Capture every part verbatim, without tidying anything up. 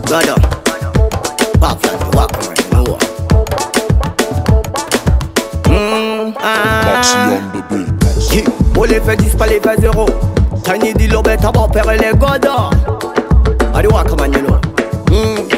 God up. Babylon, you walk around, you know. Mmm, ah. Pour les faits dix, pas les faits zéro. Tiny Dilo, bête à bon père les goda. Allez, walk around, you know. Mmm,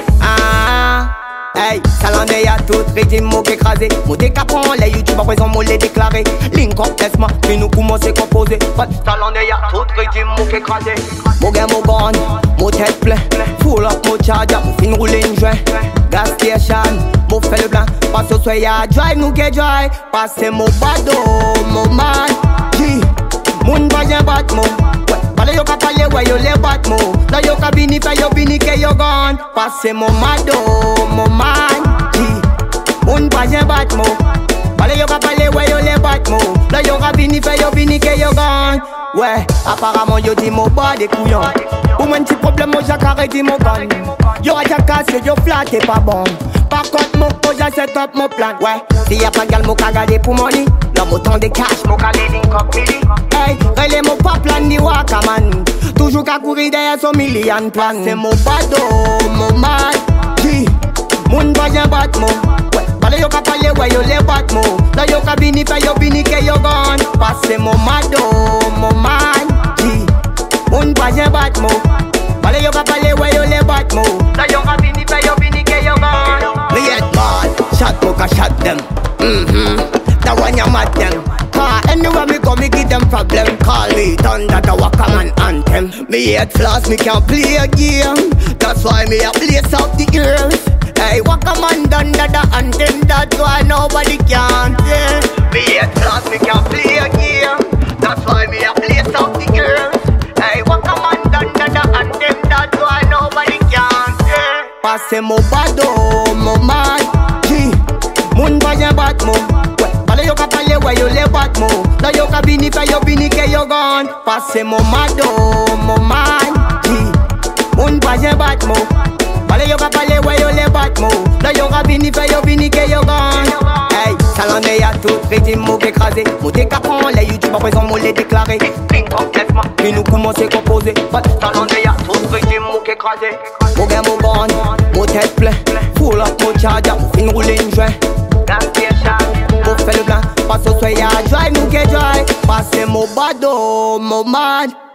ah. Hey, Salandé y'a tout régime, mot écrasé. Mot décapant, les YouTube à présent, mot les déclaré. Link up, laisse-moi, puis nous commencer composer. Salandé y'a tout régime, mot écrasé. Mot gain, mot gun, mot tête plein. Full up, mot charger, mot fin rouler une joint. Gas station, mot fait le blanc. Passe au soir, y'a drive, nous qui drive. Passe mot bado, mot man. G, moun bayen bat mot. Pale yo ka pale we yo le bat mo. La yo ka bini fe yo bini ke yo gone. Passe mo mado, mo man. G, moun bayen bat mo. Pale yo ka pale we yo le bat mo. La yo ka bini fe yo bini ke yo gone. Ouais, apparemment yo di mo bas des couillons. Ou même petit problème moi j'accaré di mo gun. Yo a cassé yo flat et pas bon. Par contre mon projet set up mon plan. Ouais, si y'a pas de gal mo ka gade pour money. Là mo temps de cash mo ka link up mili. Hey, relais mon pas plan ni waka man. Toujours qu'à courir derrière son million plan. C'est mon bado, mon man. G, moun bayen bat mo. Ouais, pale yo ka pale ouais yo le bat mo. Là yo ka bini fe yo bini ke yo gone. Passe mon mado, mon man. G, moun bayen bat mo. Pale yo ka pale ouais yo le bat mo. Là yo ka bini fe yo bini ke yo gone. Me head mad, shot mo ka shot them. Mm-hmm, that one ya mad them. Car anywhere me go, me give them problem. Call me thunder, the Wakaman anthem. Me hate flaws, me can't play a game. That's why me a place out the ears. Hey, Wakaman thunder, the anthem. That's why nobody can tell. Me hate flaws, me can't play a game. That's why me a place out the ears. Hey, Wakaman thunder, the anthem. That's why nobody can tell. Passe mo bado, mo man. G, moun bayen bat mo. Pale yo ka pale we yo le bat mo. La yo ka bini fe yo bini ke yo gone. Passe mo mado, mo man. G, moun bayen bat mo. Pale yo ka pale we yo le bat mo. La yo ka bini fe yo bini ke yo gone. Hey, Salandé y'a tout régime mot écrasé. Mot décapant, les YouTube à présent mot les déclaré. Link up, laisse-moi, puis nous commencer composer. Salandé y'a tout régime mot écrasé. Mot gain, mot gun, mot tête plein. Full up, mot charger, mot fin rouler une joint. Gas station, mot fait le blanc. Passe au soir, y'a drive, nous qui drive. Passe mo bado, mo man.